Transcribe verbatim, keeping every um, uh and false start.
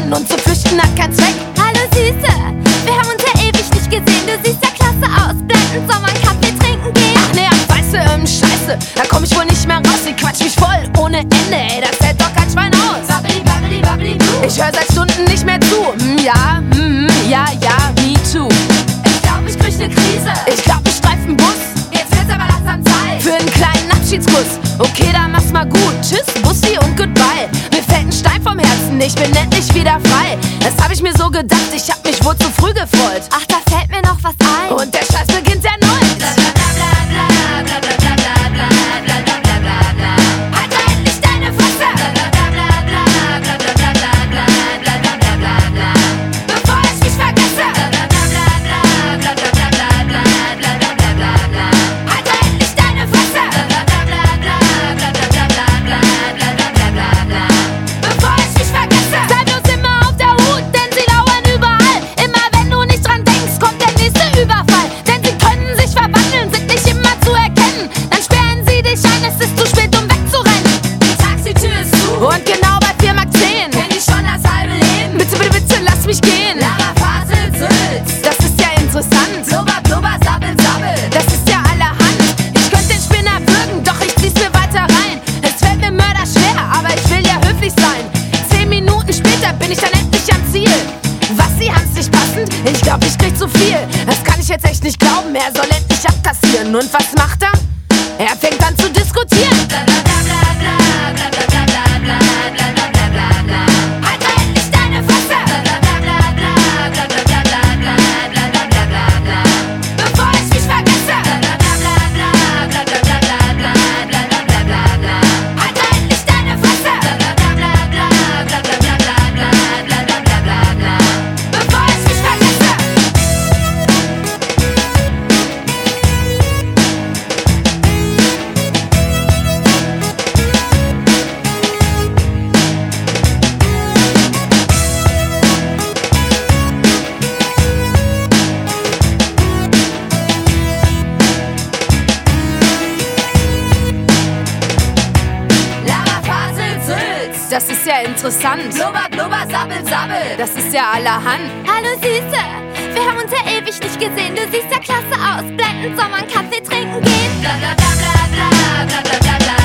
gehen und zu flüchten hat keinen Zweck. Hallo Süße, wir haben uns ja ewig nicht gesehen. Du siehst ja klasse aus, blendend, soll man Kaffee trinken gehen? Ach nee, ach, weißt du, ähm, scheiße, da komm ich wohl nicht mehr raus. Sie quatscht mich voll, ohne Ende, ey, das hält doch kein Schwein aus. Babbeli, babbeli, babbeli, du. Ich hör seit Stunden nicht mehr zu. Hm, ja, hm, ja, ja, me too. Ich glaub, ich krieg ne Krise. Ich glaub, ich streif einen Bus Jetzt wird's aber langsam Zeit für einen kleinen Abschiedskuss. Okay, dann mach's mal gut. Tschüss, Bussi und goodbye. Mir fällt ein Stein vom Herzen, ich bin endlich wieder frei. Das hab ich mir so gedacht, ich hab mich wohl zu früh gefreut. Ach, da fällt mir noch was ein. Und der Scheiß beginnt erneut. Halt da endlich deine Fresse, bevor ich mich vergesse. Halt da endlich deine Fresse, bevor ich mich vergesse. Sei bloß immer auf der Hut, denn sie lauern überall. Immer wenn du nicht dran denkst, kommt der nächste Überfall. Denn sie können sich verwandeln, sind nicht immer zu erkennen. Dann sperren sie dich ein, es ist zu spät, um wegzurennen. Die Taxitür ist zu Und genau bei vier Mark zehn. kenn ich schon das halbe Leben. Bitte, bitte, bitte, lass mich gehen. Lara Fasel Sülz, Das ist ja interessant. blubber, blubber, sabbel, sabbel. Das ist ja allerhand. Ich könnte den Spinner würgen, doch ich zieh's mir weiter rein. Es fällt mir mörderschwer, aber ich will ja höflich sein. Zehn Minuten später bin ich dann endlich am Ziel. Was, sie haben's nicht passend? Ich glaub, ich krieg zu viel. Das kann ich jetzt echt nicht glauben. Er soll endlich abkassieren. Und was macht er? Er fängt an zu diskutieren. Halt da endlich deine Fresse, bevor ich mich vergesse. Halt da endlich deine Fresse, bevor ich mich vergesse. Lara Fasel Sülz, Das ist ja interessant. blubber, blubber, sabbel, sabbel. Das ist ja allerhand. Hallo Süße, wir haben uns ja ewig nicht gesehen. Du siehst ja klasse aus, blendend, soll man Kaffee trinken gehen? Bla bla bla bla bla bla bla bla.